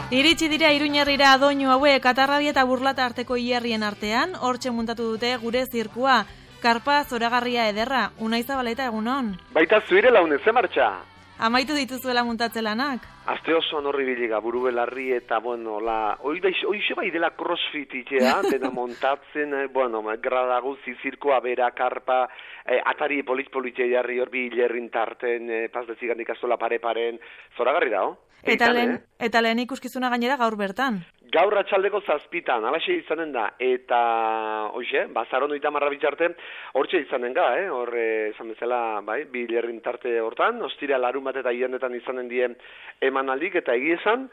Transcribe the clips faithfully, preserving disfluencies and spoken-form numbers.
Iritsi dira Iruñerrira doinu hauek Atarrabia eta Burlata arteko hilerrien artean, hortxe muntatu dute gure zirkua. Karpa zoragarria ederra, Unai Zabaleta egunon. Baita zuire laune, ze martxa? Amaitu dituzuela muntatze lanak? Aste oso norri biliga, buru belarri eta, bueno, la... Hoixe bai dela crossfit itea, dena montatzen, eh, bueno, grada guzi, zirkoa, bera, karpa, eh, atari polit-politzei jarri hor bi hilerrin tarten, eh, paz dezigan ikastola pare-paren, zoragarri da, oh? Eta lehen, eh? eta lehen ikuskizuna gainera gaur bertan. Gaur atxaldeko zazpitan, alaxe izanen da, eta, hoxe, bazaron oita marra bitxarte, hortxe izanen ga, eh? Hor, esan bezala, bai, bi hilerrin tarte hortan, ostira larun bat eta hiendetan izanen die emanaldik, eta egiezan,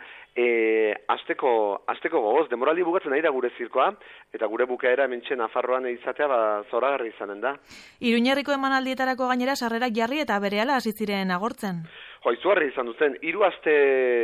e, azteko, azteko gogoz, demoraldi bukatzen nahi da gure zirkoa, eta gure bukaera hementxe Nafarroan izatea, ba, zoragarri izanen da. Iruñerriko emanaldietarako gainera sarrerak jarri eta berehala hasi ziren agortzen. Jo, izugarri izan duzen, hiru aste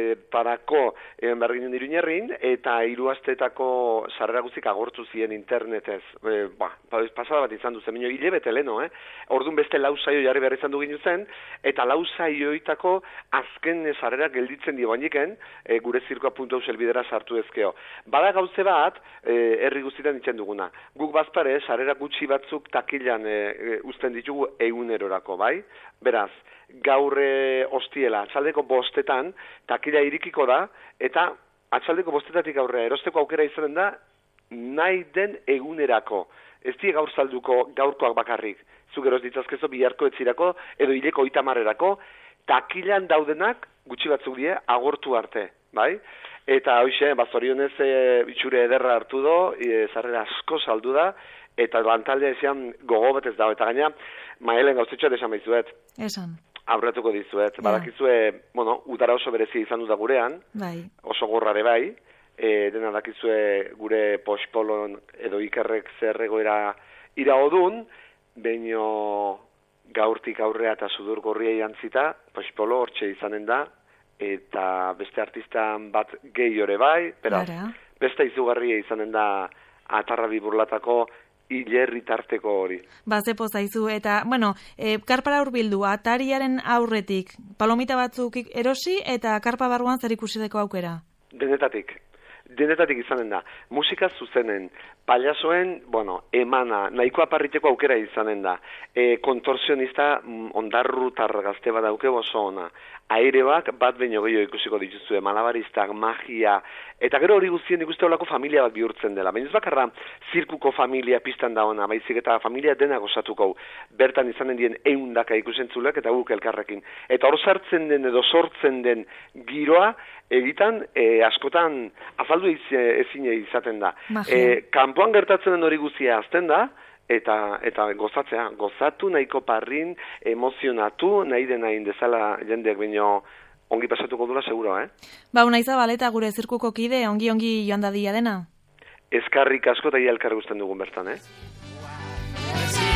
parako e, berginen Iruñerrin, eta hiru asteetako sarrera guztik agortu ziren internetez. E, ba, pasada bat izan duzen, minio, hile bete leno, eh? Orduan beste lau saio jarri behar izan dugin zen, eta lau saioitako azken sarrera gelditzen dio bainiken, e, gure zirkoa puntu hau selbidera sartu ezkeo. Bada gauze bat, e, herri guztietan ditzen duguna. Guk bazpare, sarrera gutxi batzuk takilan e, e, uzten ditugu egunerorako, bai? Beraz, gaur e, ostiela, atxaldeko bostetan, takila irikiko da, eta atxaldeko bostetatik aurrera erosteko aukera izanen da, nahi den egunerako. Ez die gaur salduko gaurkoak bakarrik. Zuk eros ditzazkezo biharko etzirako, edo hileko itamarrerako, takilan daudenak, gutxi batzuk die, agortu arte, bai? Eta hoxe, bazorionez e, itxure ederra hartu do, e, zarrera asko saldu da, eta lantaldea ezean gogo batez dago, eta gaina, maelen gauzitxoa desan behizuet. Esan. Aurretuko dizuet, yeah. Badakizue, bueno, udara oso berezi izan da gurean, bai. Oso gorrare bai, e, dena dakizue gure pospolon edo ikerrek zerregoera ira odun, baino gaurtik aurrea eta sudur gorria jantzita, pospolo hortxe izanen da, eta beste artistan bat gehi ore bai, beraz, beste izugarria izanen da Atarrabi Burlatako hilerri tarteko hori. Bazepo zaizu, eta, bueno, e, karpara hurbildu, atariaren aurretik, palomita batzuk erosi, eta karpa barruan zer ikusiteko aukera? Denetatik. Denetatik izanen da. Musika zuzenen, paliasoen, bueno, emana, nahiko aparriteko aukera izanen da. E, kontorsionista ondarrutar gazte bat dauke oso ona. Aireak bat baino gehiago ikusiko dituzue, malabaristak, magia, eta gero hori guztien ikuste olako familia bat bihurtzen dela. Baina ez bakarra zirkuko familia pistan da ona, baizik eta familia dena gozatuko. Bertan izanen dien eundaka ikusentzulek eta guk elkarrekin. Eta hor sartzen den edo sortzen den giroa, egitan e, askotan azaldu ezin izaten da. E, kanpoan gertatzen den hori guztia azten da, eta eta gozatzea, gozatu nahiko parrin, emozionatu, nahi den nahi dezala jendeak baino ongi pasatuko dula seguro, eh? Ba, Unai Zabaleta gure zirkuko kide, ongi-ongi joan dadia dena? Eskarrik asko eta elkar gusten dugun bertan, eh?